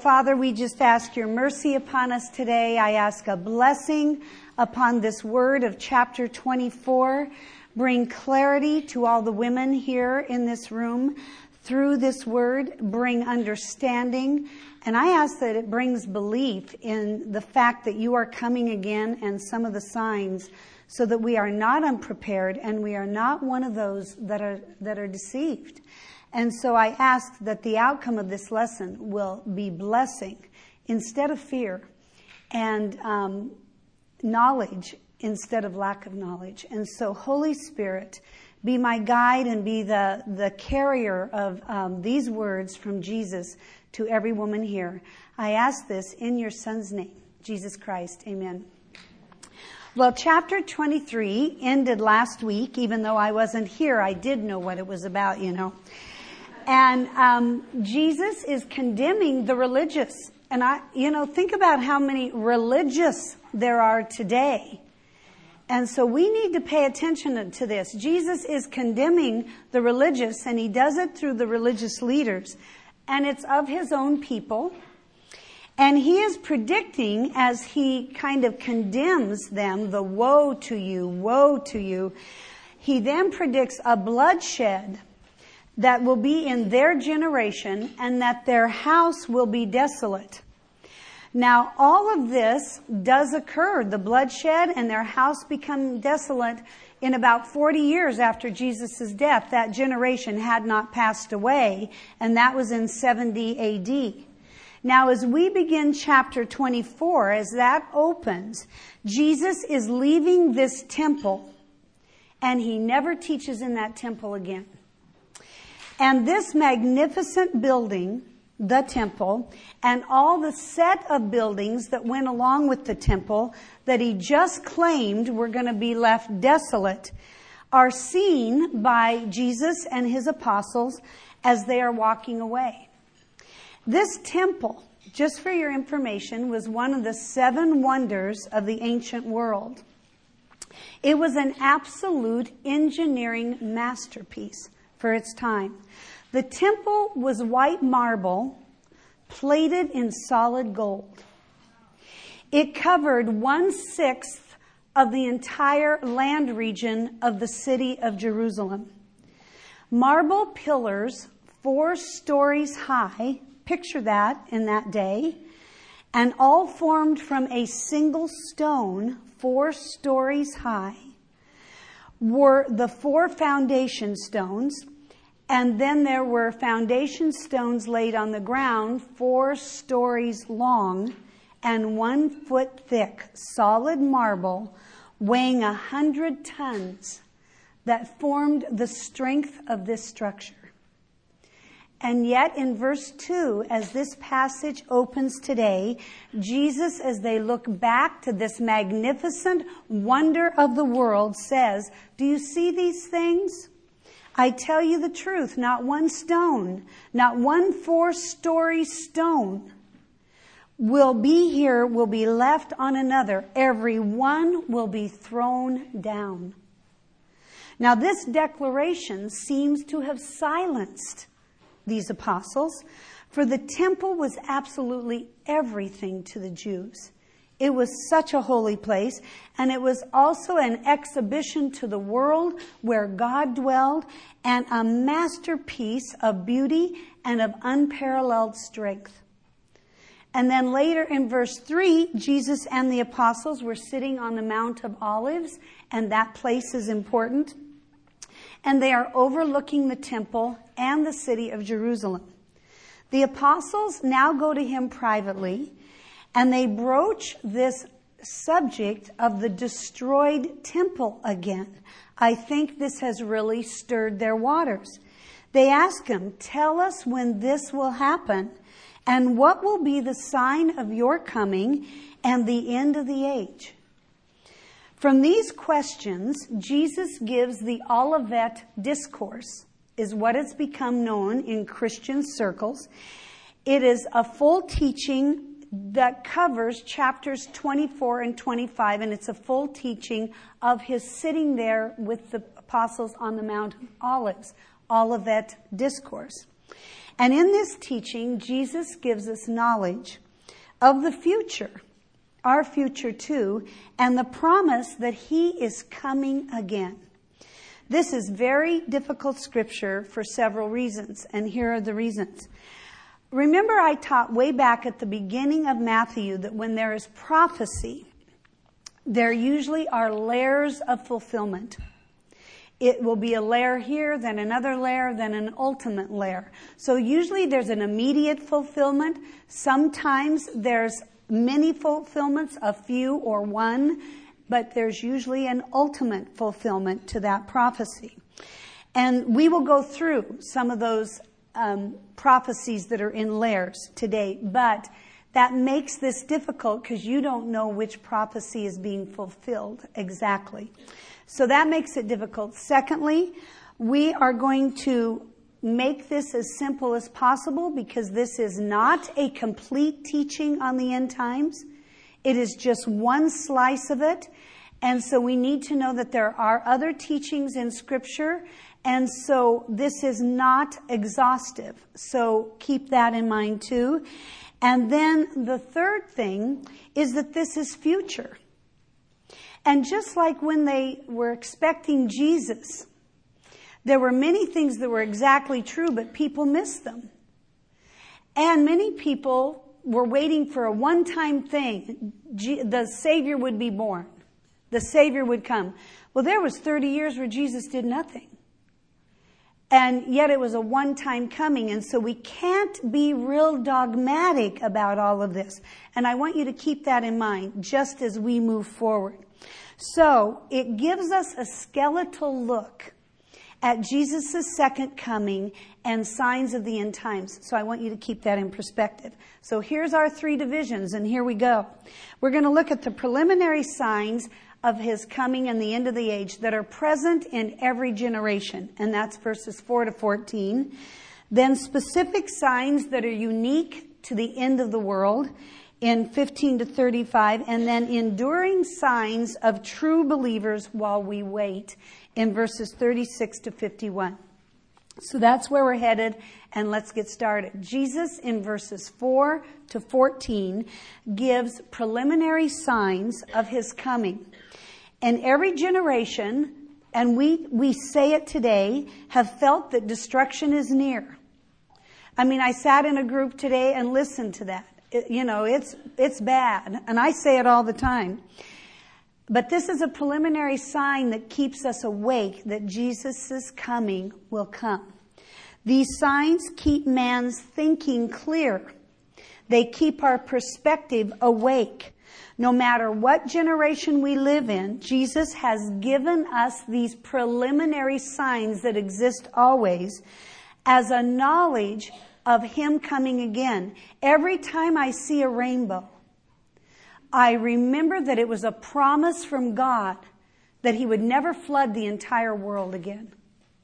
Father, we just ask your mercy upon us today. I ask a blessing upon this word of chapter 24. Bring clarity to all the women here in this room through this word. Bring understanding. And I ask that it brings belief in the fact that you are coming again and some of the signs, so that we are not unprepared and we are not one of those that are deceived. And so I ask that the outcome of this lesson will be blessing instead of fear, and knowledge instead of lack of knowledge. And so, Holy Spirit, be my guide and be the carrier of these words from Jesus to every woman here. I ask this in your Son's name, Jesus Christ. Amen. Well, chapter 23 ended last week. Even though I wasn't here, I did know what it was about, you know. And Jesus is condemning the religious. And think about how many religious there are today. And so we need to pay attention to this. Jesus is condemning the religious, and he does it through the religious leaders. And it's of his own people. And he is predicting, as he kind of condemns them, the woe to you, woe to you. He then predicts a bloodshed that will be in their generation, and that their house will be desolate. Now, all of this does occur, the bloodshed and their house become desolate, in about 40 years after Jesus' death. That generation had not passed away, and that was in 70 A.D. Now, as we begin chapter 24, as that opens, Jesus is leaving this temple, and he never teaches in that temple again. And this magnificent building, the temple, and all the set of buildings that went along with the temple that he just claimed were going to be left desolate, are seen by Jesus and his apostles as they are walking away. This temple, just for your information, was one of the 7 wonders of the ancient world. It was an absolute engineering masterpiece for its time. The temple was white marble plated in solid gold. It covered 1/6 of the entire land region of the city of Jerusalem. Marble pillars 4 stories high, picture that in that day, and all formed from a single stone 4 stories high, were the 4 foundation stones. And then there were foundation stones laid on the ground 4 stories long and 1 foot thick, solid marble weighing 100 tons that formed the strength of this structure. And yet in verse 2, as this passage opens today, Jesus, as they look back to this magnificent wonder of the world, says, "Do you see these things? I tell you the truth, not one stone, not one 4-story stone will be left on another. Every one will be thrown down." Now, this declaration seems to have silenced these apostles, for the temple was absolutely everything to the Jews. It was such a holy place, and it was also an exhibition to the world where God dwelled, and a masterpiece of beauty and of unparalleled strength. And then later in verse 3, Jesus and the apostles were sitting on the Mount of Olives, and that place is important. And they are overlooking the temple and the city of Jerusalem. The apostles now go to him privately, and they broach this subject of the destroyed temple again. I think this has really stirred their waters. They ask him, "Tell us when this will happen, and what will be the sign of your coming and the end of the age?" From these questions, Jesus gives the Olivet Discourse, is what it's become known in Christian circles. It is a full teaching that covers chapters 24 and 25, and it's a full teaching of his sitting there with the apostles on the Mount of Olives, Olivet Discourse. And in this teaching, Jesus gives us knowledge of the future, our future too, and the promise that he is coming again. This is very difficult scripture for several reasons, and here are the reasons. Remember, I taught way back at the beginning of Matthew that when there is prophecy, there usually are layers of fulfillment. It will be a layer here, then another layer, then an ultimate layer. So usually there's an immediate fulfillment. Sometimes there's many fulfillments, a few or one, but there's usually an ultimate fulfillment to that prophecy. And we will go through some of those prophecies that are in layers today, but that makes this difficult because you don't know which prophecy is being fulfilled exactly. So that makes it difficult. Secondly, we are going to make this as simple as possible because this is not a complete teaching on the end times. It is just one slice of it. And so we need to know that there are other teachings in Scripture. And so this is not exhaustive. So keep that in mind too. And then the third thing is that this is future. And just like when they were expecting Jesus, there were many things that were exactly true, but people missed them. And many people were waiting for a one-time thing. The Savior would be born. The Savior would come. Well, there was 30 years where Jesus did nothing. And yet it was a one-time coming. And so we can't be real dogmatic about all of this. And I want you to keep that in mind just as we move forward. So it gives us a skeletal look at Jesus' second coming and signs of the end times. So I want you to keep that in perspective. So here's our three divisions, and here we go. We're going to look at the preliminary signs of his coming and the end of the age that are present in every generation. And that's verses 4 to 14. Then specific signs that are unique to the end of the world in 15 to 35. And then enduring signs of true believers while we wait in verses 36 to 51. So that's where we're headed, and let's get started. Jesus in verses 4 to 14 gives preliminary signs of his coming. And every generation, and we say it today, have felt that destruction is near. I mean, I sat in a group today and listened to that. It's bad, and I say it all the time. But this is a preliminary sign that keeps us awake that Jesus' coming will come. These signs keep man's thinking clear. They keep our perspective awake. No matter what generation we live in, Jesus has given us these preliminary signs that exist always as a knowledge of him coming again. Every time I see a rainbow, I remember that it was a promise from God that he would never flood the entire world again.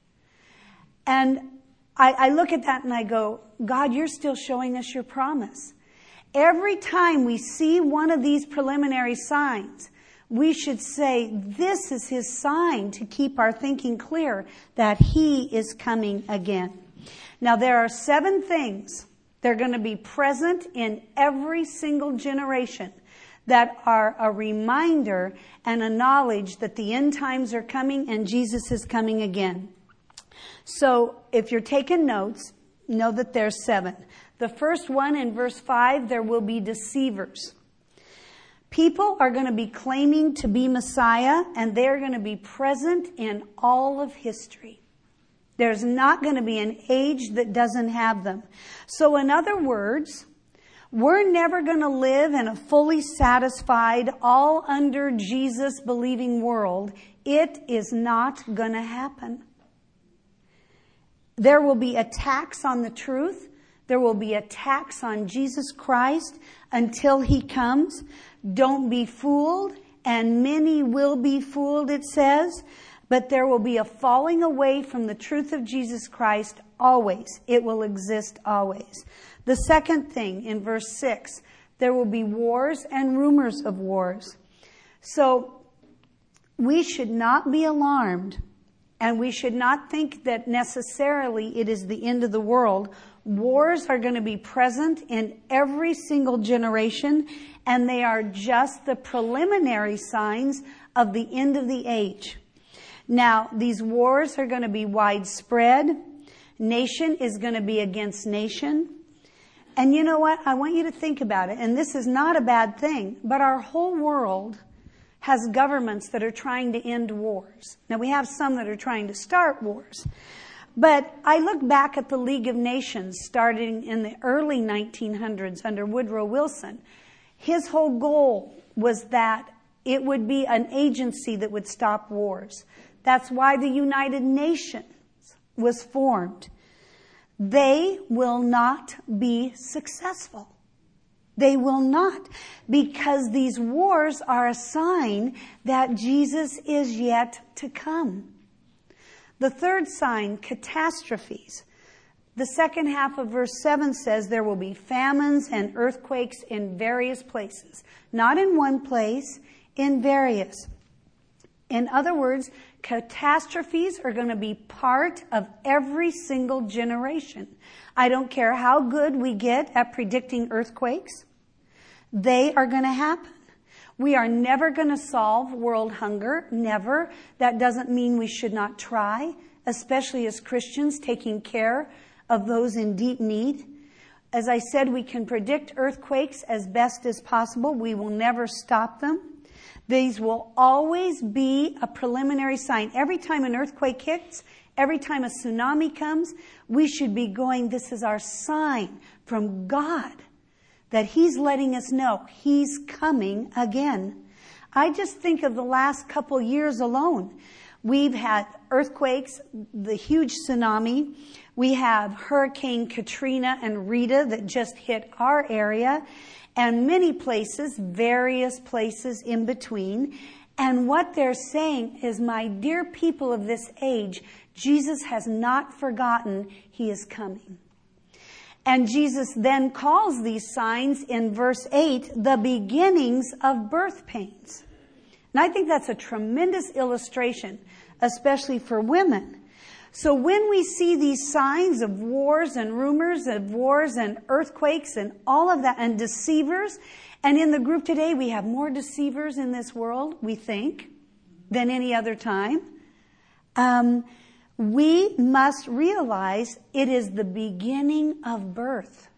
And I look at that and I go, God, you're still showing us your promise. Every time we see one of these preliminary signs, we should say, this is his sign to keep our thinking clear that he is coming again. Now, there are 7 things that are going to be present in every single generation that are a reminder and a knowledge that the end times are coming and Jesus is coming again. So if you're taking notes, know that there's 7. The first one in verse 5, there will be deceivers. People are going to be claiming to be Messiah, and they're going to be present in all of history. There's not going to be an age that doesn't have them. So in other words, we're never going to live in a fully satisfied, all under Jesus believing world. It is not going to happen. There will be attacks on the truth. There will be attacks on Jesus Christ until he comes. Don't be fooled, and many will be fooled, it says. But there will be a falling away from the truth of Jesus Christ always. It will exist always. The second thing in verse 6, there will be wars and rumors of wars. So we should not be alarmed, and we should not think that necessarily it is the end of the world Wars are going to be present in every single generation, and they are just the preliminary signs of the end of the age. Now, these wars are going to be widespread. Nation is going to be against nation. And you know what? I want you to think about it. And this is not a bad thing, but our whole world has governments that are trying to end wars. Now, we have some that are trying to start wars. But I look back at the League of Nations starting in the early 1900s under Woodrow Wilson. His whole goal was that it would be an agency that would stop wars. That's why the United Nations was formed. They will not be successful. They will not, because these wars are a sign that Jesus is yet to come. The third sign, catastrophes. The second half of verse 7 says there will be famines and earthquakes in various places. Not in one place, in various. In other words, catastrophes are going to be part of every single generation. I don't care how good we get at predicting earthquakes. They are going to happen. We are never going to solve world hunger. Never. That doesn't mean we should not try, especially as Christians taking care of those in deep need. As I said, we can predict earthquakes as best as possible. We will never stop them. These will always be a preliminary sign. Every time an earthquake hits, every time a tsunami comes, we should be going, this is our sign from God that He's letting us know He's coming again. I just think of the last couple years alone. We've had earthquakes, the huge tsunami. We have Hurricane Katrina and Rita that just hit our area. And many places, various places in between. And what they're saying is, my dear people of this age, Jesus has not forgotten He is coming. And Jesus then calls these signs in verse 8, the beginnings of birth pains. And I think that's a tremendous illustration, especially for women. So when we see these signs of wars and rumors of wars and earthquakes and all of that and deceivers, and in the group today we have more deceivers in this world, we think, than any other time, we must realize it is the beginning of birth.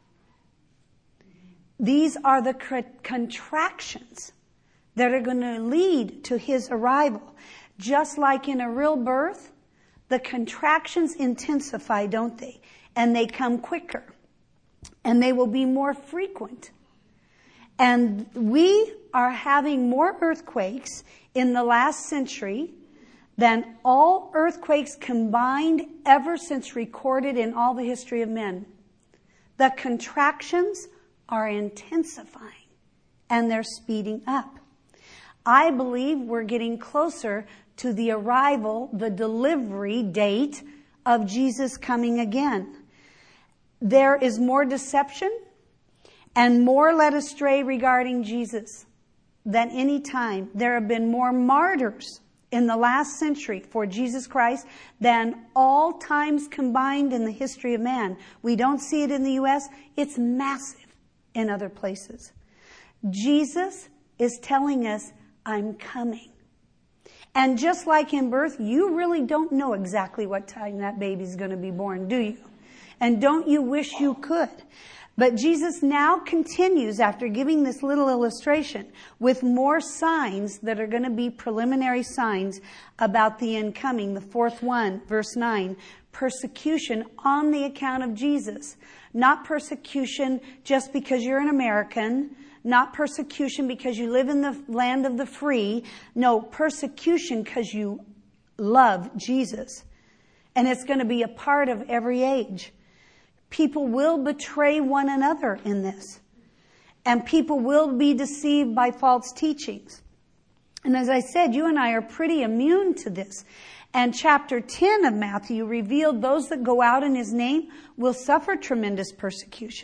These are the contractions that are going to lead to His arrival. Just like in a real birth, the contractions intensify, don't they? And they come quicker. And they will be more frequent. And we are having more earthquakes in the last century than all earthquakes combined ever since recorded in all the history of men. The contractions are intensifying. And they're speeding up. I believe we're getting closer to the arrival, the delivery date of Jesus coming again. There is more deception and more led astray regarding Jesus than any time. There have been more martyrs in the last century for Jesus Christ than all times combined in the history of man. We don't see it in the U.S. It's massive in other places. Jesus is telling us, I'm coming. And just like in birth, you really don't know exactly what time that baby's going to be born, do you? And don't you wish you could? But Jesus now continues, after giving this little illustration, with more signs that are going to be preliminary signs about the incoming. The fourth one, verse 9, persecution on the account of Jesus. Not persecution just because you're an American. Not persecution because you live in the land of the free. No, persecution because you love Jesus. And it's going to be a part of every age. People will betray one another in this. And people will be deceived by false teachings. And as I said, you and I are pretty immune to this. And chapter 10 of Matthew revealed those that go out in His name will suffer tremendous persecution.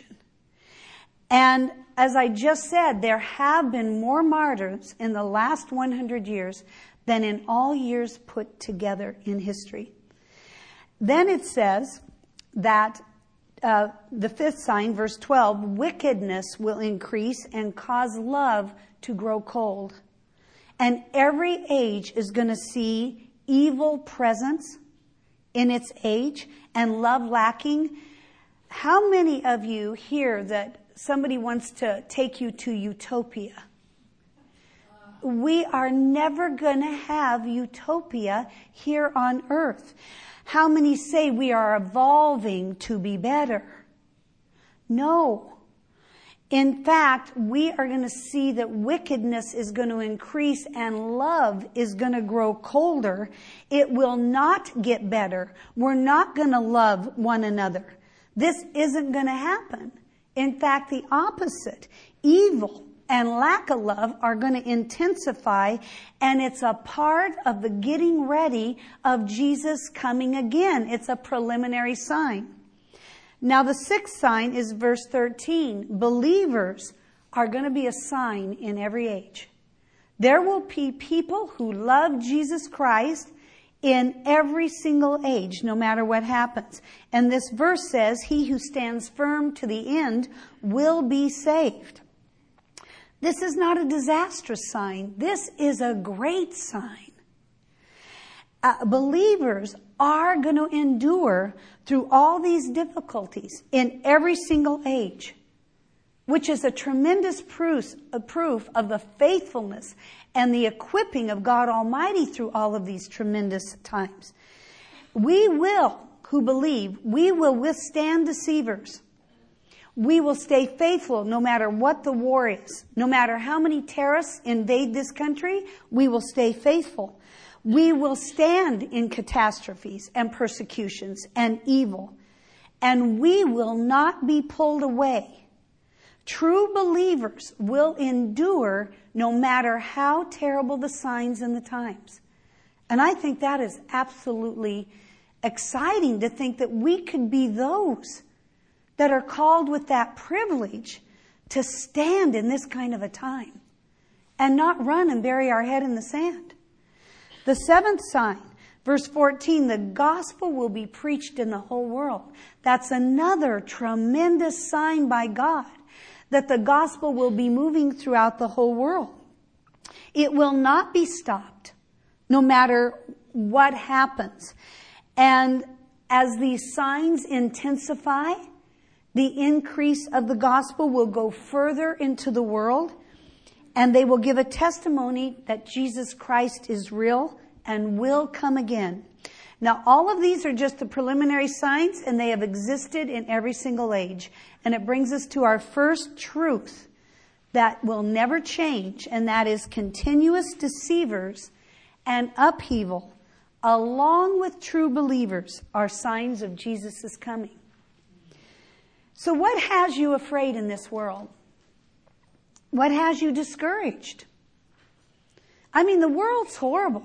And as I just said, there have been more martyrs in the last 100 years than in all years put together in history. Then it says that the fifth sign, verse 12, wickedness will increase and cause love to grow cold. And every age is going to see evil presence in its age and love lacking. How many of you hear that somebody wants to take you to utopia? We are never going to have utopia here on earth. How many say we are evolving to be better? No. In fact, we are going to see that wickedness is going to increase and love is going to grow colder. It will not get better. We're not going to love one another. This isn't going to happen. In fact, the opposite. Evil and lack of love are going to intensify, and it's a part of the getting ready of Jesus coming again. It's a preliminary sign. Now, the sixth sign is verse 13. Believers are going to be a sign in every age. There will be people who love Jesus Christ in every single age, no matter what happens. And this verse says, he who stands firm to the end will be saved. This is not a disastrous sign. This is a great sign. Believers are going to endure through all these difficulties in every single age, which is a tremendous proof of the faithfulness and the equipping of God Almighty through all of these tremendous times. We will, who believe, we will withstand deceivers. We will stay faithful no matter what the war is. No matter how many terrorists invade this country, we will stay faithful. We will stand in catastrophes and persecutions and evil. And we will not be pulled away. True believers will endure no matter how terrible the signs and the times. And I think that is absolutely exciting to think that we could be those that are called with that privilege to stand in this kind of a time and not run and bury our head in the sand. The seventh sign, verse 14, the gospel will be preached in the whole world. That's another tremendous sign by God that the gospel will be moving throughout the whole world. It will not be stopped no matter what happens. And as these signs intensify, the increase of the gospel will go further into the world, and they will give a testimony that Jesus Christ is real and will come again. Now, all of these are just the preliminary signs, and they have existed in every single age. And it brings us to our first truth that will never change, and that is continuous deceivers and upheaval, along with true believers, are signs of Jesus' coming. So what has you afraid in this world? What has you discouraged? I mean, the world's horrible.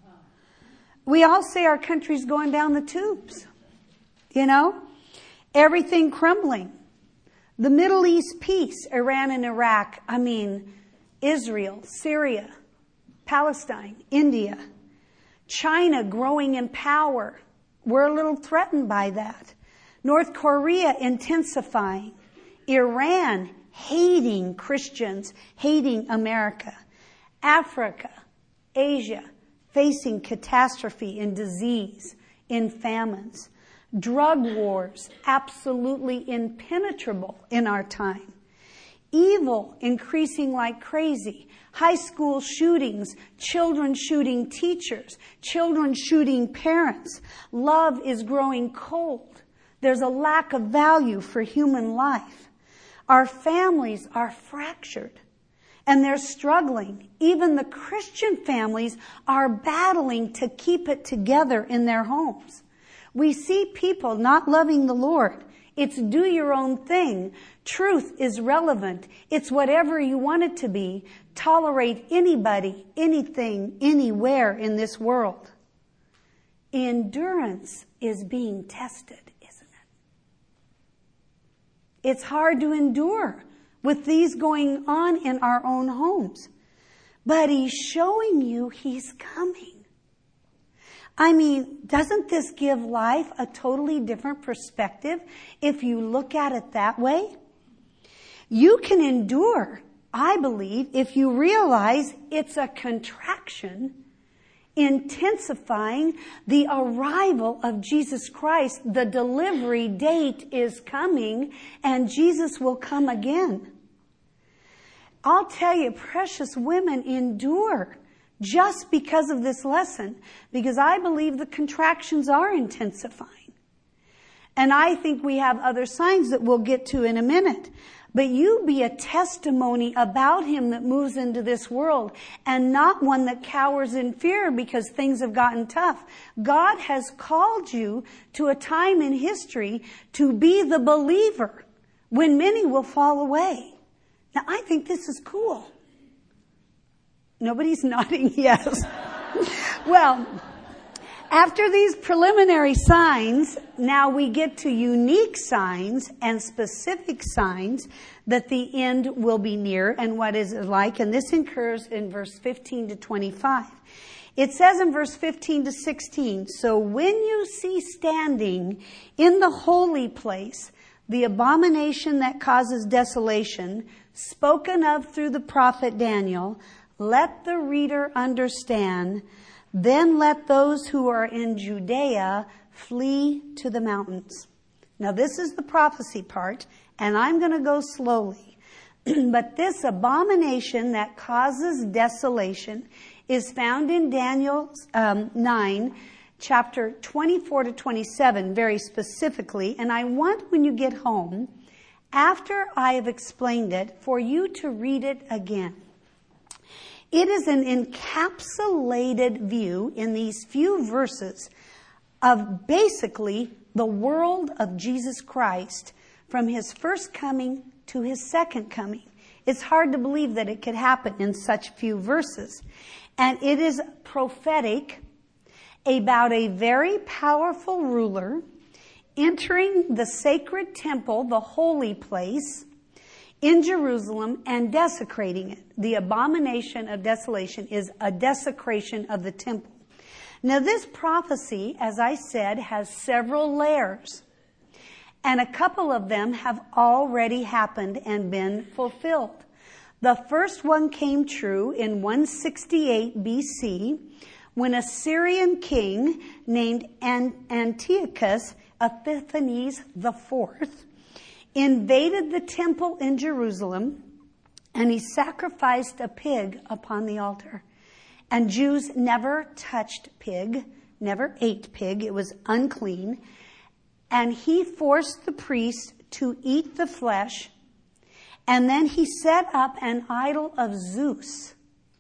We all say our country's going down the tubes. You know? Everything crumbling. The Middle East peace, Iran and Iraq. I mean, Israel, Syria, Palestine, India. China growing in power. We're a little threatened by that. North Korea intensifying. Iran hating Christians, hating America. Africa, Asia, facing catastrophe in disease, in famines. Drug wars, absolutely impenetrable in our time. Evil increasing like crazy. High school shootings, children shooting teachers, children shooting parents. Love is growing cold. There's a lack of value for human life. Our families are fractured and they're struggling. Even the Christian families are battling to keep it together in their homes. We see people not loving the Lord. It's do your own thing. Truth is relevant. It's whatever you want it to be. Tolerate anybody, anything, anywhere in this world. Endurance is being tested. It's hard to endure with these going on in our own homes. But He's showing you He's coming. I mean, doesn't this give life a totally different perspective if you look at it that way? You can endure, I believe, if you realize it's a contraction intensifying the arrival of Jesus Christ. The delivery date is coming and Jesus will come again. I'll tell you, precious women endure just because of this lesson, because I believe the contractions are intensifying. And I think we have other signs that we'll get to in a minute. But you be a testimony about him that moves into this world and not one that cowers in fear because things have gotten tough. God has called you to a time in history to be the believer when many will fall away. Now, I think this is cool. Nobody's nodding yes. Well, after these preliminary signs, now we get to unique signs and specific signs that the end will be near and what is it like. And this occurs in verse 15 to 25. It says in verse 15 to 16, "So when you see standing in the holy place the abomination that causes desolation, spoken of through the prophet Daniel, let the reader understand. Then let those who are in Judea flee to the mountains." Now this is the prophecy part, and I'm going to go slowly. But this abomination that causes desolation is found in Daniel 9, chapter 24 to 27, very specifically. And I want, when you get home, after I have explained it, for you to read it again. It is an encapsulated view in these few verses of basically the world of Jesus Christ from his first coming to his second coming. It's hard to believe that it could happen in such few verses. And it is prophetic about a very powerful ruler entering the sacred temple, the holy place, in Jerusalem and desecrating it. The abomination of desolation is a desecration of the temple. Now this prophecy, as I said, has several layers. And a couple of them have already happened and been fulfilled. The first one came true in 168 BC when a Syrian king named Antiochus Epiphanes IV invaded the temple in Jerusalem, and he sacrificed a pig upon the altar. And Jews never touched pig, never ate pig. It was unclean. And he forced the priests to eat the flesh. And then he set up an idol of Zeus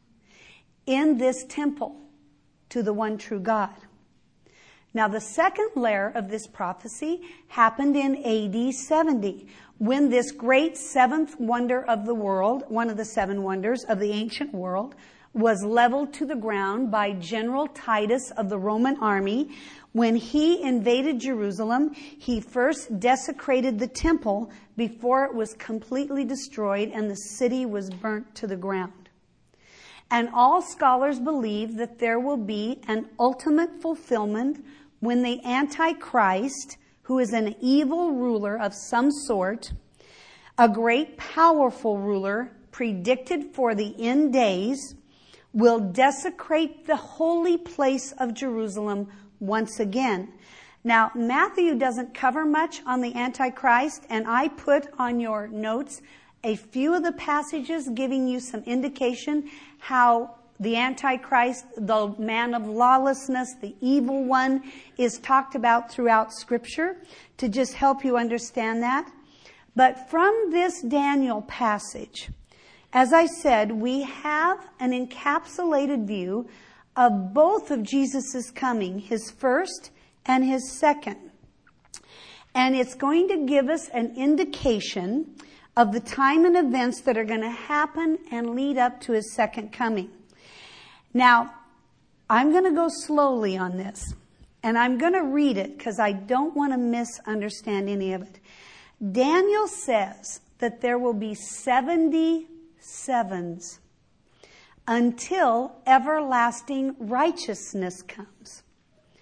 in this temple to the one true God. Now, the second layer of this prophecy happened in AD 70, when this great seventh wonder of the world, one of the seven wonders of the ancient world, was leveled to the ground by General Titus of the Roman army. When he invaded Jerusalem, he first desecrated the temple before it was completely destroyed and the city was burnt to the ground. And all scholars believe that there will be an ultimate fulfillment when the Antichrist, who is an evil ruler of some sort, a great powerful ruler predicted for the end days, will desecrate the holy place of Jerusalem once again. Now, Matthew doesn't cover much on the Antichrist, and I put on your notes a few of the passages giving you some indication how the Antichrist, the man of lawlessness, the evil one, is talked about throughout Scripture to just help you understand that. But from this Daniel passage, as I said, we have an encapsulated view of both of Jesus' coming, his first and his second. And it's going to give us an indication of the time and events that are going to happen and lead up to his second coming. Now, I'm going to go slowly on this, and I'm going to read it because I don't want to misunderstand any of it. Daniel says that there will be 70 sevens until everlasting righteousness comes.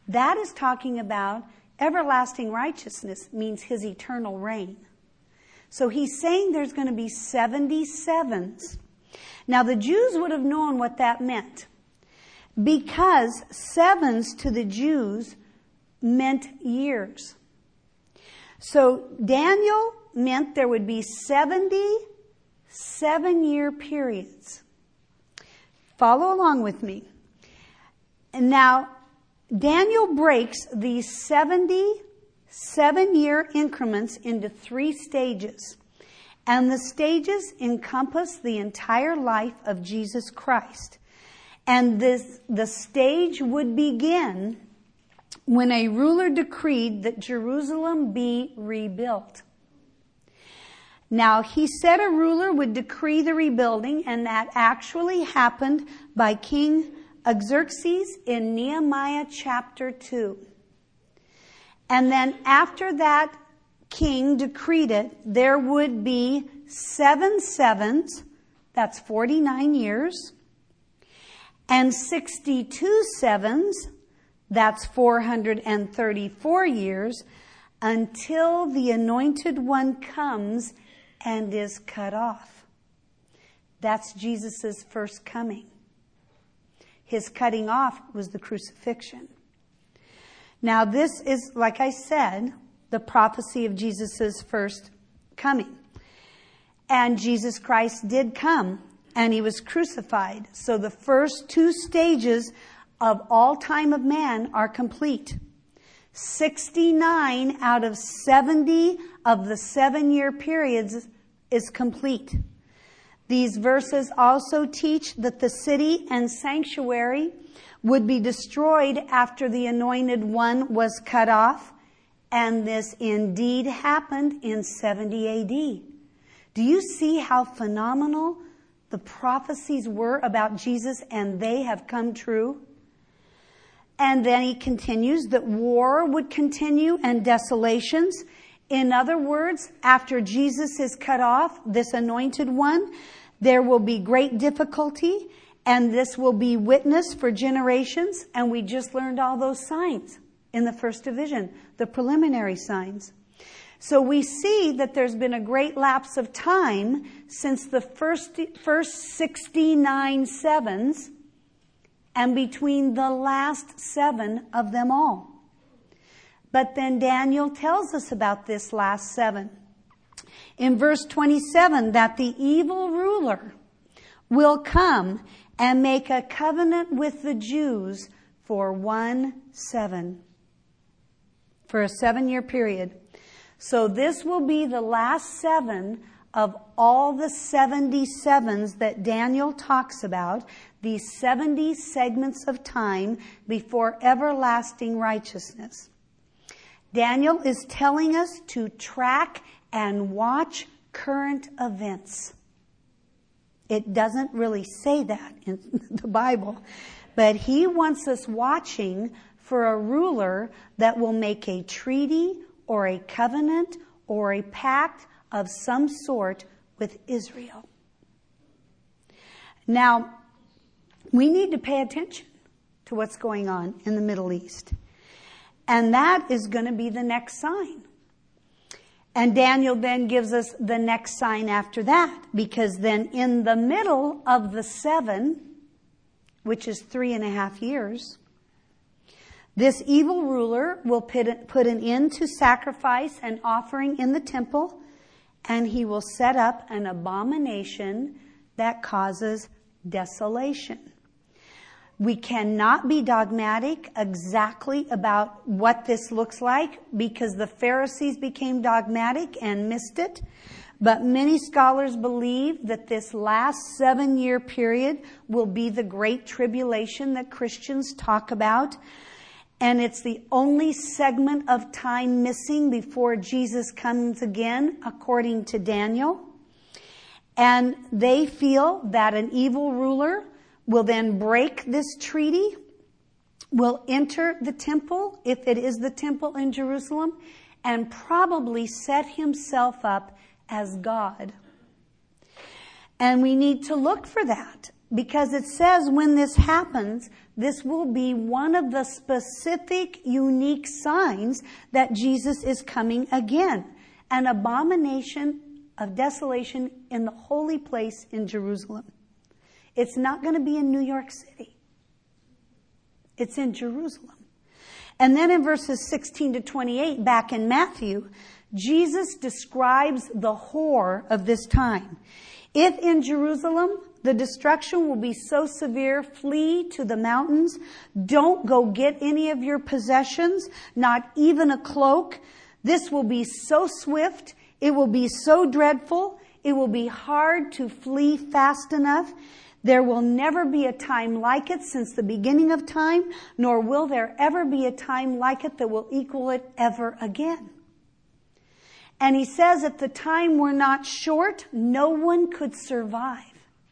That is talking about everlasting righteousness, means his eternal reign. So he's saying there's going to be 77s. Now the Jews would have known what that meant, because sevens to the Jews meant years. So Daniel meant there would be 70 7-year periods. Follow along with me. And now, Daniel breaks these 77-year increments into 3 stages. And the stages encompass the entire life of Jesus Christ. And the stage would begin when a ruler decreed that Jerusalem be rebuilt. Now, he said a ruler would decree the rebuilding, and that actually happened by King Xerxes in Nehemiah chapter 2. And then after that king decreed it, there would be 7 sevens, that's 49 years, and 62 sevens, that's 434 years, until the Anointed One comes and is cut off. That's Jesus' first coming. His cutting off was the crucifixion. Now this is, like I said, the prophecy of Jesus' first coming. And Jesus Christ did come, and he was crucified. So the first 2 stages of all time of man are complete. 69 out of 70 of the 7-year periods is complete. These verses also teach that the city and sanctuary would be destroyed after the Anointed One was cut off, and this indeed happened in 70 A.D. Do you see how phenomenal the prophecies were about Jesus, and they have come true? And then he continues that war would continue and desolations. In other words, after Jesus is cut off, this Anointed One, there will be great difficulty, and this will be witnessed for generations. And we just learned all those signs in the first division, the preliminary signs. So we see that there's been a great lapse of time since the first 69 sevens, and between the last 7 of them all. But then Daniel tells us about this last 7. In verse 27, that the evil ruler will come and make a covenant with the Jews for 1 7. For a 7-year period. So this will be the last 7 of all the 77s that Daniel talks about, these 70 segments of time before everlasting righteousness. Daniel is telling us to track and watch current events. It doesn't really say that in the Bible, but he wants us watching for a ruler that will make a treaty or a covenant or a pact of some sort with Israel. Now, we need to pay attention to what's going on in the Middle East. And that is going to be the next sign. And Daniel then gives us the next sign after that, because then in the middle of the 7, which is 3.5 years, this evil ruler will put an end to sacrifice and offering in the temple, and he will set up an abomination that causes desolation. We cannot be dogmatic exactly about what this looks like, because the Pharisees became dogmatic and missed it. But many scholars believe that this last 7-year period will be the great tribulation that Christians talk about. And it's the only segment of time missing before Jesus comes again, according to Daniel. And they feel that an evil ruler will then break this treaty, will enter the temple, if it is the temple in Jerusalem, and probably set himself up as God. And we need to look for that. because it says when this happens, this will be one of the specific, unique signs that Jesus is coming again. An abomination of desolation in the holy place in Jerusalem. It's not going to be in New York City. It's in Jerusalem. And then in verses 16 to 28, back in Matthew, Jesus describes the horror of this time. If in Jerusalem the destruction will be so severe, flee to the mountains. Don't go get any of your possessions, not even a cloak. This will be so swift. It will be so dreadful. It will be hard to flee fast enough. There will never be a time like it since the beginning of time, nor will there ever be a time like it that will equal it ever again. And he says if the time were not short, no one could survive.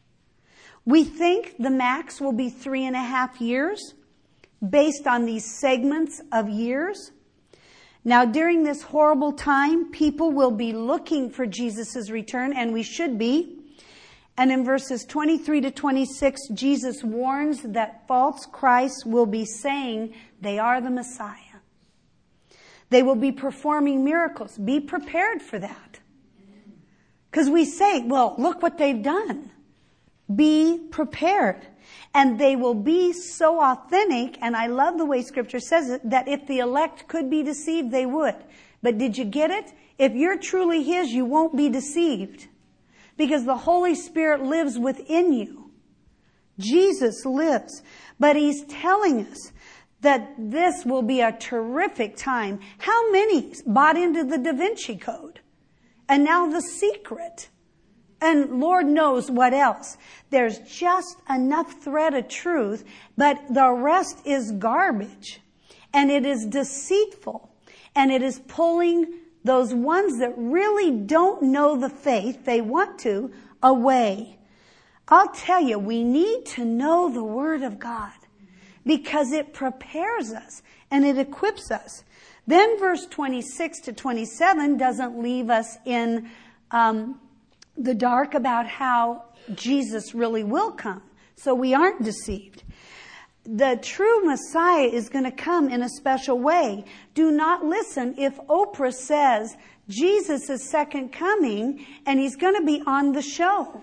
We think the max will be 3.5 years based on these segments of years. Now, during this horrible time, people will be looking for Jesus' return, and we should be. And in verses 23 to 26, Jesus warns that false Christs will be saying they are the Messiah. They will be performing miracles. Be prepared for that. Because we say, well, look what they've done. Be prepared. And they will be so authentic, and I love the way Scripture says it, that if the elect could be deceived, they would. But did you get it? If you're truly His, you won't be deceived. Because the Holy Spirit lives within you. Jesus lives. But He's telling us that this will be a terrific time. How many bought into the Da Vinci Code? And now The Secret. And Lord knows what else. There's just enough thread of truth, but the rest is garbage. And it is deceitful. And it is pulling those ones that really don't know the faith they want to away. I'll tell you, we need to know the Word of God because it prepares us and it equips us. Then verse 26 to 27 doesn't leave us in the dark about how Jesus really will come. So we aren't deceived. The true Messiah is going to come in a special way. Do not listen if Oprah says Jesus is second coming and He's going to be on the show.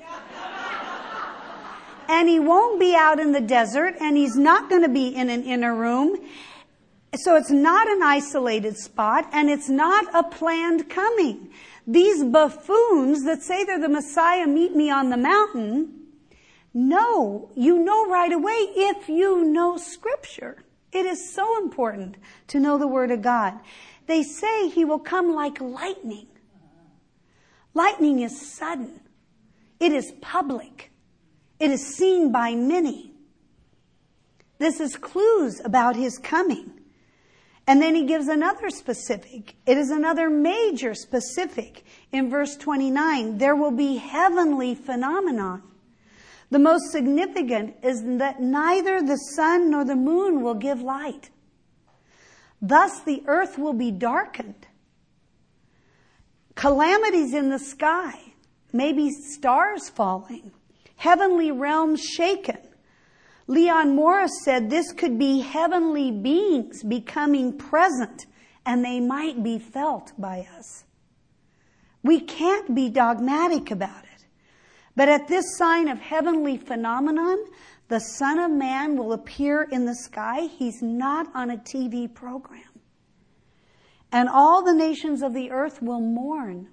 And He won't be out in the desert and He's not going to be in an inner room. So it's not an isolated spot and it's not a planned coming. These buffoons that say they're the Messiah, meet me on the mountain. No, you know right away if you know Scripture. It is so important to know the Word of God. They say He will come like lightning. Lightning is sudden. It is public. It is seen by many. This is clues about His coming. And then He gives another specific. It is another major specific. In verse 29, there will be heavenly phenomenon. The most significant is that neither the sun nor the moon will give light. Thus the earth will be darkened. Calamities in the sky, maybe stars falling, heavenly realms shaken. Leon Morris said this could be heavenly beings becoming present and they might be felt by us. We can't be dogmatic about it. But at this sign of heavenly phenomenon, the Son of Man will appear in the sky. He's not on a TV program. And all the nations of the earth will mourn.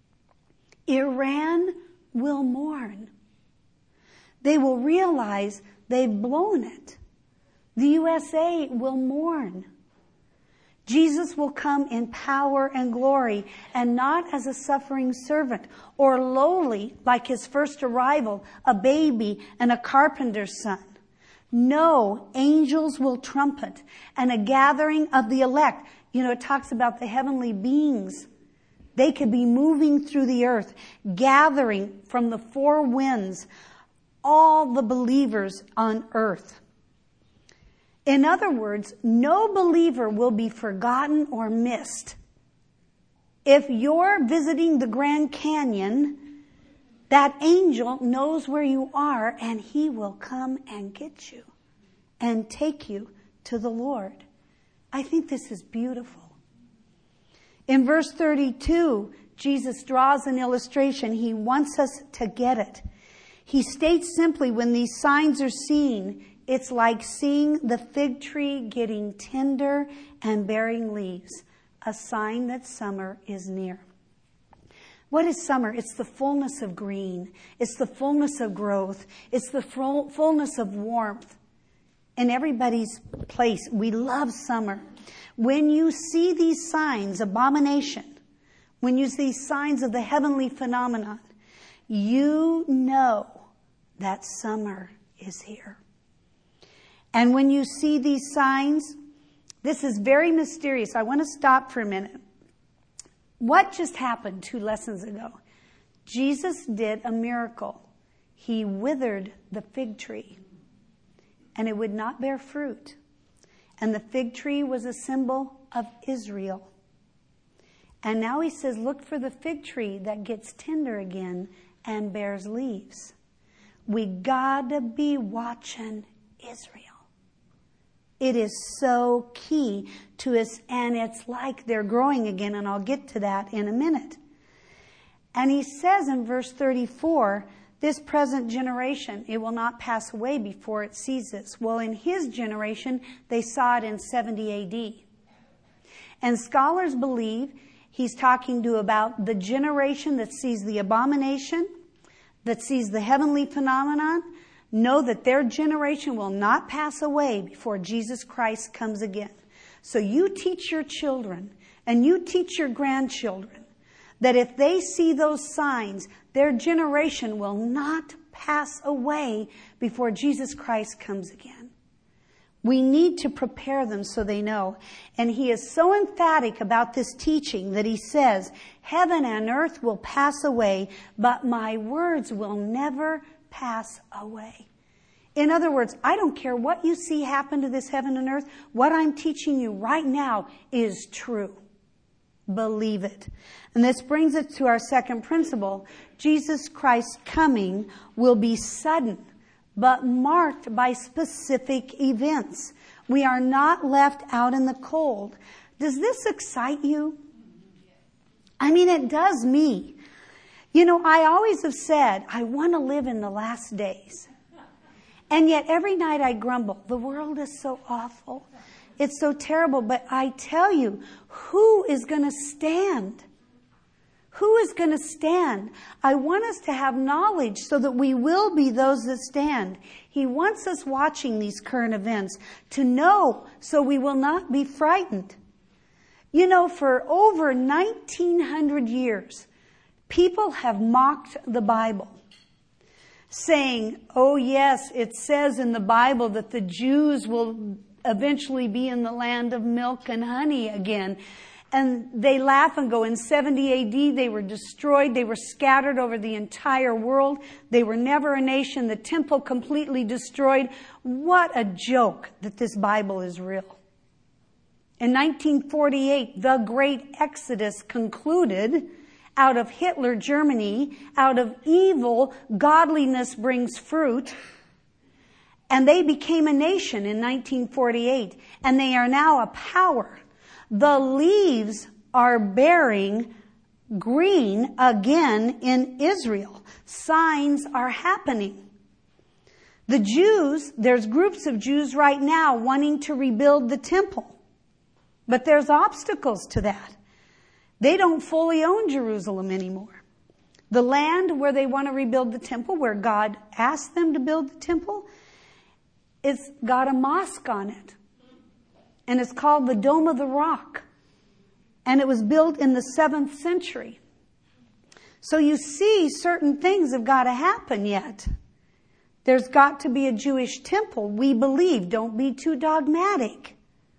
Iran will mourn. They will realize they've blown it. The USA will mourn. Jesus will come in power and glory and not as a suffering servant or lowly like His first arrival, a baby and a carpenter's son. No, angels will trumpet and a gathering of the elect. You know, it talks about the heavenly beings. They could be moving through the earth, gathering from the four winds all the believers on earth. In other words, no believer will be forgotten or missed. If you're visiting the Grand Canyon That angel knows where you are, and he will come and get you and take you to the Lord. I think this is beautiful. In verse 32, Jesus draws an illustration. He wants us to get it. He states simply, when these signs are seen, it's like seeing the fig tree getting tender and bearing leaves, a sign that summer is near. What is summer? It's the fullness of green. It's the fullness of growth. It's the fullness of warmth. In everybody's place, we love summer. When you see these signs, abomination, when you see signs of the heavenly phenomenon, you know that summer is here. And when you see these signs, this is very mysterious. I want to stop for a minute. What just happened 2 lessons ago? Jesus did a miracle. He withered the fig tree, and it would not bear fruit. And the fig tree was a symbol of Israel. And now he says, look for the fig tree that gets tender again and bears leaves. We gotta be watching Israel. It is so key to us, and it's like they're growing again, and I'll get to that in a minute. And he says in verse 34, this present generation, it will not pass away before it sees this. Well, in his generation, they saw it in 70 A.D. And scholars believe he's talking to about the generation that sees the abomination, that sees the heavenly phenomenon, know that their generation will not pass away before Jesus Christ comes again. So you teach your children and you teach your grandchildren that if they see those signs, their generation will not pass away before Jesus Christ comes again. We need to prepare them so they know. And he is so emphatic about this teaching that he says, heaven and earth will pass away, but my words will never pass away. In other words, I don't care what you see happen to this heaven and earth. What I'm teaching you right now is true. Believe it. And this brings us to our second principle. Jesus Christ's coming will be sudden, but marked by specific events. We are not left out in the cold. Does this excite you? I mean, it does me. You know, I always have said, I want to live in the last days. And yet every night I grumble, the world is so awful. It's so terrible. But I tell you, who is going to stand? Who is going to stand? I want us to have knowledge so that we will be those that stand. He wants us watching these current events to know so we will not be frightened. You know, for over 1900 years, people have mocked the Bible, saying, oh yes, it says in the Bible that the Jews will eventually be in the land of milk and honey again. And they laugh and go, in 70 A.D. they were destroyed. They were scattered over the entire world. They were never a nation. The temple completely destroyed. What a joke that this Bible is real. In 1948, the Great Exodus concluded. Out of Hitler Germany, out of evil, godliness brings fruit. And they became a nation in 1948. And they are now a power. The leaves are bearing green again in Israel. Signs are happening. The Jews, there's groups of Jews right now wanting to rebuild the temple. But there's obstacles to that. They don't fully own Jerusalem anymore. The land where they want to rebuild the temple, where God asked them to build the temple, it's got a mosque on it. And it's called the Dome of the Rock. And it was built in the 7th century. So you see certain things have got to happen yet. There's got to be a Jewish temple. We believe. Don't be too dogmatic.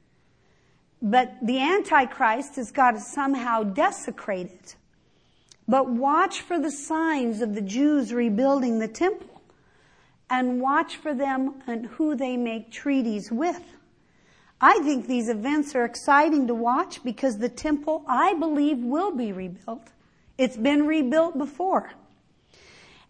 But the Antichrist has got to somehow desecrate it. But watch for the signs of the Jews rebuilding the temple. And watch for them and who they make treaties with. I think these events are exciting to watch because the temple, I believe, will be rebuilt. It's been rebuilt before.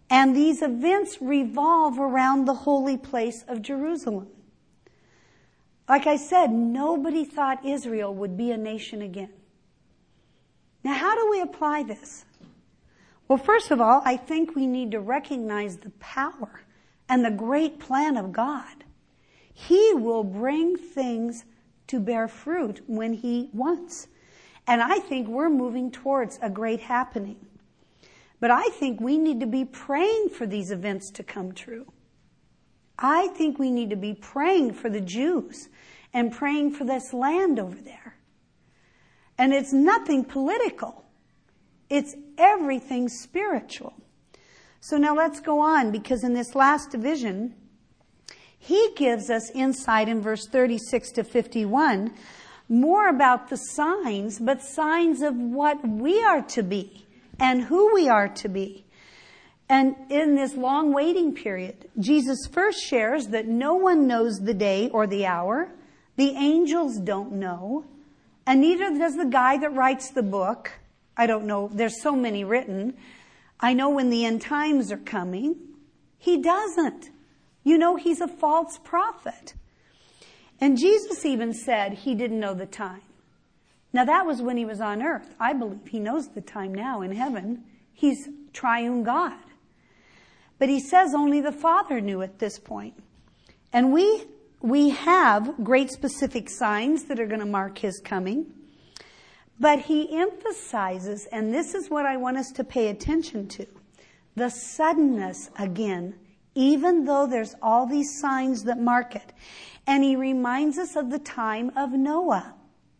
And these events revolve around the holy place of Jerusalem. Like I said, nobody thought Israel would be a nation again. Now, how do we apply this? Well, first of all, I think we need to recognize the power and the great plan of God. He will bring things to bear fruit when He wants. And I think we're moving towards a great happening. But I think we need to be praying for these events to come true. I think we need to be praying for the Jews and praying for this land over there. And it's nothing political. It's everything spiritual. So now let's go on, because in this last division, he gives us insight in verse 36 to 51, more about the signs, but signs of what we are to be and who we are to be. And in this long waiting period, Jesus first shares that no one knows the day or the hour. The angels don't know. And neither does the guy that writes the book. I don't know. There's so many written. I know when the end times are coming. He doesn't. You know, he's a false prophet. And Jesus even said he didn't know the time. Now that was when he was on earth. I believe he knows the time now in heaven. He's triune God. But he says only the Father knew at this point. And we have great specific signs that are going to mark his coming. But he emphasizes, and this is what I want us to pay attention to, the suddenness again, even though there's all these signs that mark it. And he reminds us of the time of Noah.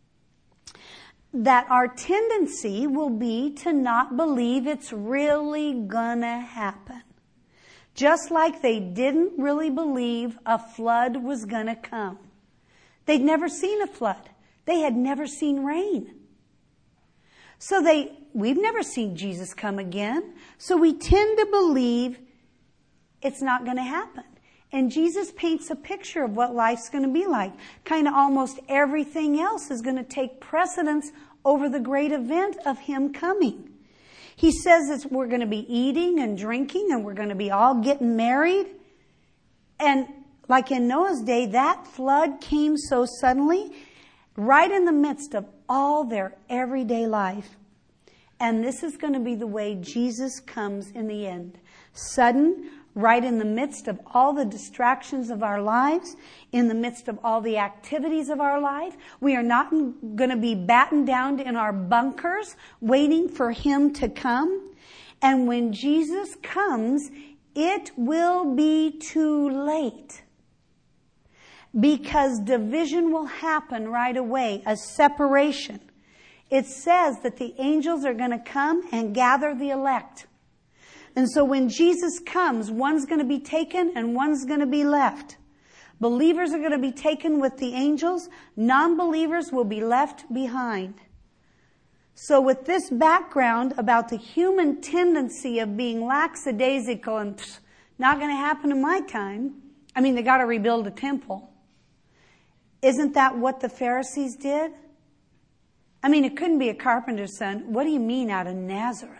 That our tendency will be to not believe it's really gonna happen. Just like they didn't really believe a flood was gonna come. They'd never seen a flood. They had never seen rain. So we've never seen Jesus come again. So we tend to believe it's not gonna happen. And Jesus paints a picture of what life's going to be like. Kind of almost everything else is going to take precedence over the great event of him coming. He says we're going to be eating and drinking and we're going to be all getting married. And like in Noah's day, that flood came so suddenly, right in the midst of all their everyday life. And this is going to be the way Jesus comes in the end. Sudden, right in the midst of all the distractions of our lives, in the midst of all the activities of our life. We are not going to be battened down in our bunkers waiting for him to come. And when Jesus comes, it will be too late. Because division will happen right away, a separation. It says that the angels are going to come and gather the elect. And so when Jesus comes, one's going to be taken and one's going to be left. Believers are going to be taken with the angels. Non-believers will be left behind. So with this background about the human tendency of being lackadaisical and not going to happen in my time. I mean, they got to rebuild a temple. Isn't that what the Pharisees did? I mean, it couldn't be a carpenter's son. What do you mean out of Nazareth?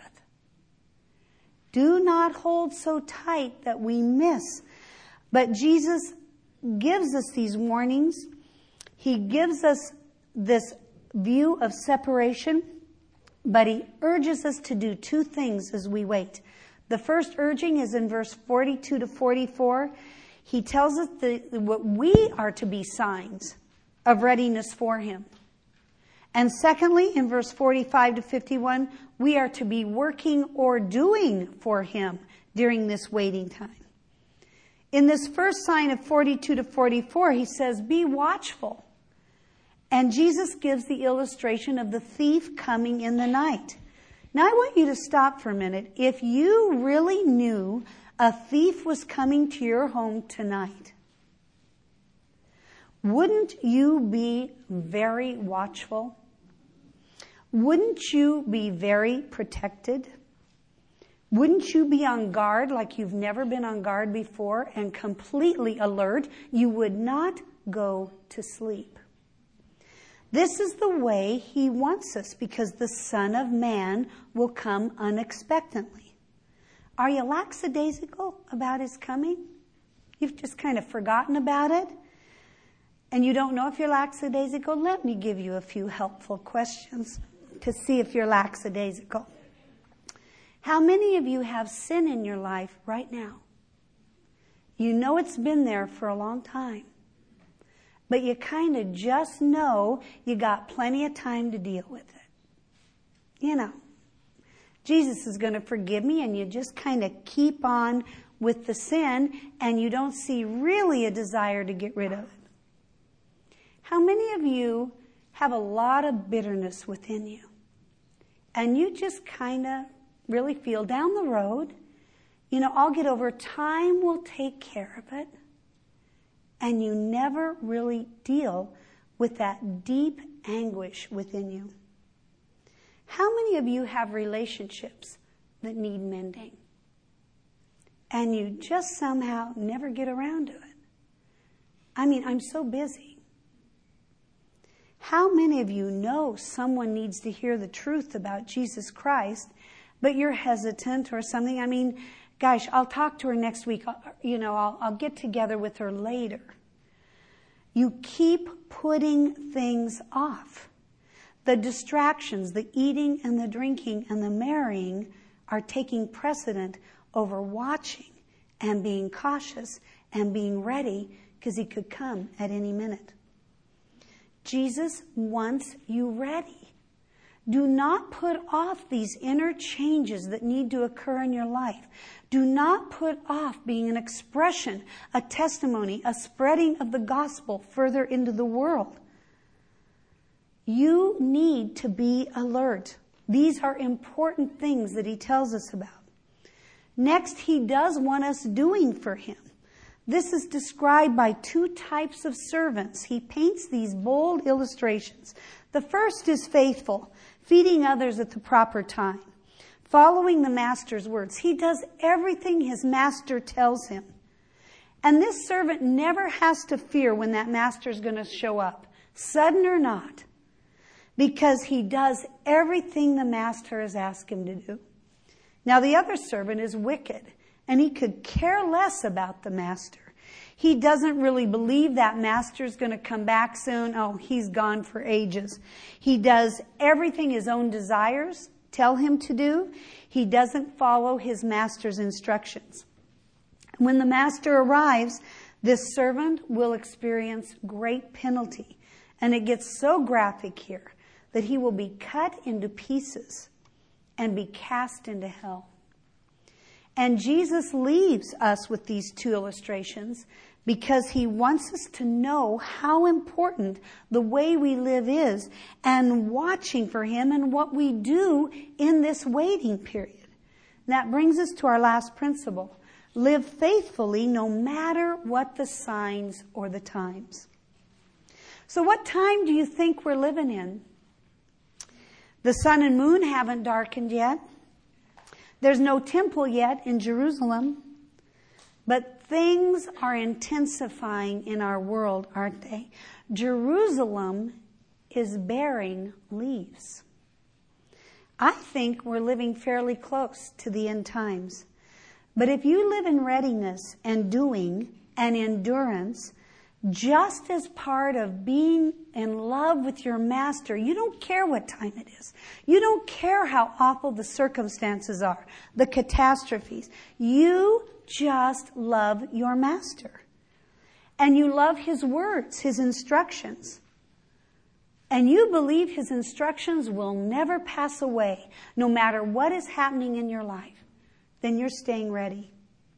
Do not hold so tight that we miss. But Jesus gives us these warnings. He gives us this view of separation, but he urges us to do two things as we wait. The first urging is in verse 42 to 44. He tells us what we are to be signs of readiness for him. And secondly, in verse 45 to 51, we are to be working or doing for him during this waiting time. In this first sign of 42 to 44, he says, be watchful. And Jesus gives the illustration of the thief coming in the night. Now I want you to stop for a minute. If you really knew a thief was coming to your home tonight, wouldn't you be very watchful? Wouldn't you be very protected? Wouldn't you be on guard like you've never been on guard before and completely alert? You would not go to sleep. This is the way he wants us because the Son of Man will come unexpectedly. Are you lackadaisical about his coming? You've just kind of forgotten about it? And you don't know if you're lackadaisical? Let me give you a few helpful questions to see if you're lackadaisical. How many of you have sin in your life right now? You know it's been there for a long time. But you kind of just know you got plenty of time to deal with it. You know, Jesus is going to forgive me, and you just kind of keep on with the sin, and you don't see really a desire to get rid of it. How many of you have a lot of bitterness within you? And you just kind of really feel down the road, you know, I'll get over, time will take care of it. And you never really deal with that deep anguish within you. How many of you have relationships that need mending? And you just somehow never get around to it. I mean, I'm so busy. How many of you know someone needs to hear the truth about Jesus Christ, but you're hesitant or something? I mean, gosh, I'll talk to her next week. I'll get together with her later. You keep putting things off. The distractions, the eating and the drinking and the marrying are taking precedent over watching and being cautious and being ready, because he could come at any minute. Jesus wants you ready. Do not put off these inner changes that need to occur in your life. Do not put off being an expression, a testimony, a spreading of the gospel further into the world. You need to be alert. These are important things that he tells us about. Next, he does want us doing for him. This is described by two types of servants. He paints these bold illustrations. The first is faithful, feeding others at the proper time, following the master's words. He does everything his master tells him. And this servant never has to fear when that master's going to show up, sudden or not, because he does everything the master has asked him to do. Now, the other servant is wicked, and he could care less about the master. He doesn't really believe that master's going to come back soon. Oh, he's gone for ages. He does everything his own desires tell him to do. He doesn't follow his master's instructions. When the master arrives, this servant will experience great penalty. And it gets so graphic here that he will be cut into pieces and be cast into hell. And Jesus leaves us with these two illustrations because he wants us to know how important the way we live is, and watching for him and what we do in this waiting period. And that brings us to our last principle. Live faithfully no matter what the signs or the times. So what time do you think we're living in? The sun and moon haven't darkened yet. There's no temple yet in Jerusalem. But things are intensifying in our world, aren't they? Jerusalem is bearing leaves. I think we're living fairly close to the end times. But if you live in readiness and doing and endurance, just as part of being in love with your master, you don't care what time it is. You don't care how awful the circumstances are, the catastrophes. You just love your master. And you love his words, his instructions. And you believe his instructions will never pass away, no matter what is happening in your life. Then you're staying ready.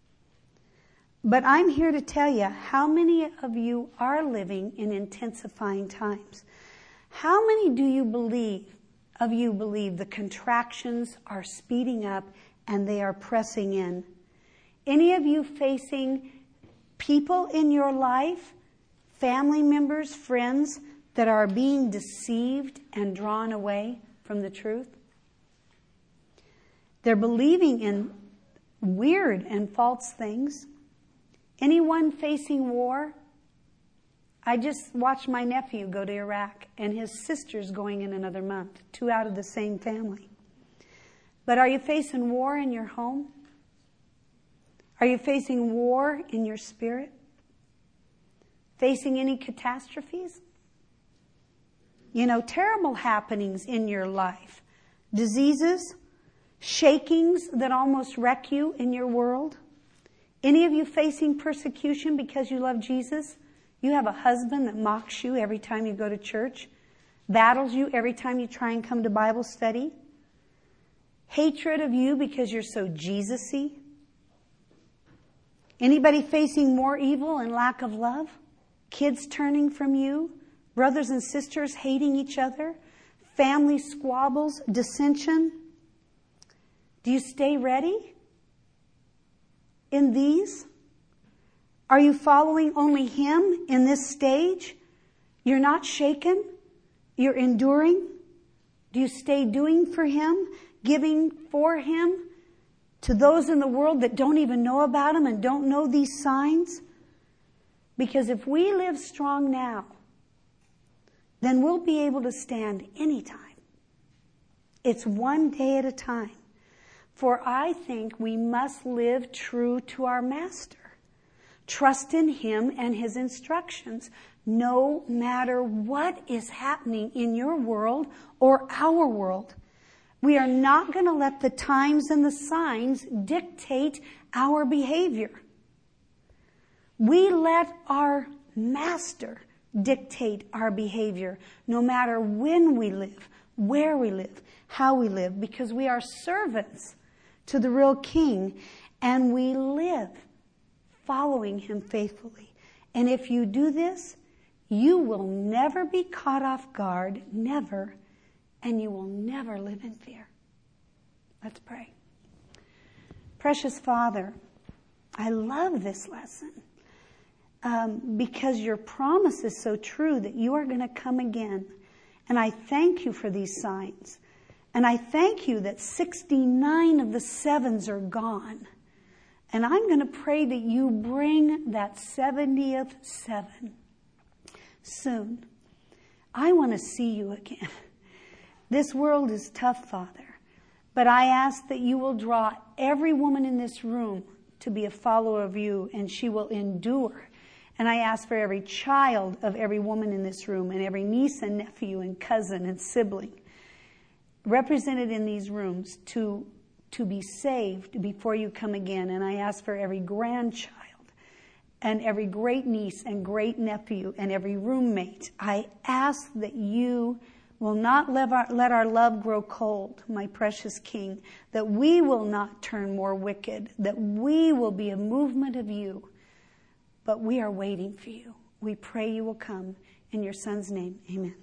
But I'm here to tell you, how many of you are living in intensifying times? How many do you believe the contractions are speeding up and they are pressing in? Any of you facing people in your life, family members, friends, that are being deceived and drawn away from the truth? They're believing in weird and false things. Anyone facing war? I just watched my nephew go to Iraq, and his sister's going in another month, 2 out of the same family. But are you facing war in your home? Are you facing war in your spirit? Facing any catastrophes? Terrible happenings in your life. Diseases, shakings that almost wreck you in your world. Any of you facing persecution because you love Jesus? You have a husband that mocks you every time you go to church, battles you every time you try and come to Bible study. Hatred of you because you're so Jesus-y. Anybody facing more evil and lack of love? Kids turning from you? Brothers and sisters hating each other? Family squabbles? Dissension? Do you stay ready in these? Are you following only Him in this stage? You're not shaken? You're enduring? Do you stay doing for Him, giving for Him to those in the world that don't even know about Him and don't know these signs? Because if we live strong now, then we'll be able to stand anytime. It's one day at a time. For I think we must live true to our Master. Trust in Him and His instructions, no matter what is happening in your world or our world. We are not going to let the times and the signs dictate our behavior. We let our Master dictate our behavior, no matter when we live, where we live, how we live, because we are servants to the real King, and we live following Him faithfully. And if you do this, you will never be caught off guard, never, and you will never live in fear. Let's pray. Precious Father, I love this lesson because your promise is so true that you are going to come again. And I thank you for these signs. And I thank you that 69 of the 7s are gone. And I'm going to pray that you bring that 70th 7 soon. I want to see you again. This world is tough, Father. But I ask that you will draw every woman in this room to be a follower of you, and she will endure. And I ask for every child of every woman in this room, and every niece and nephew and cousin and sibling represented in these rooms to be saved before you come again. And I ask for every grandchild and every great niece and great nephew and every roommate. I ask that you will not let our love grow cold, my precious King, that we will not turn more wicked, that we will be a movement of you. But we are waiting for you. We pray you will come. In your Son's name, amen.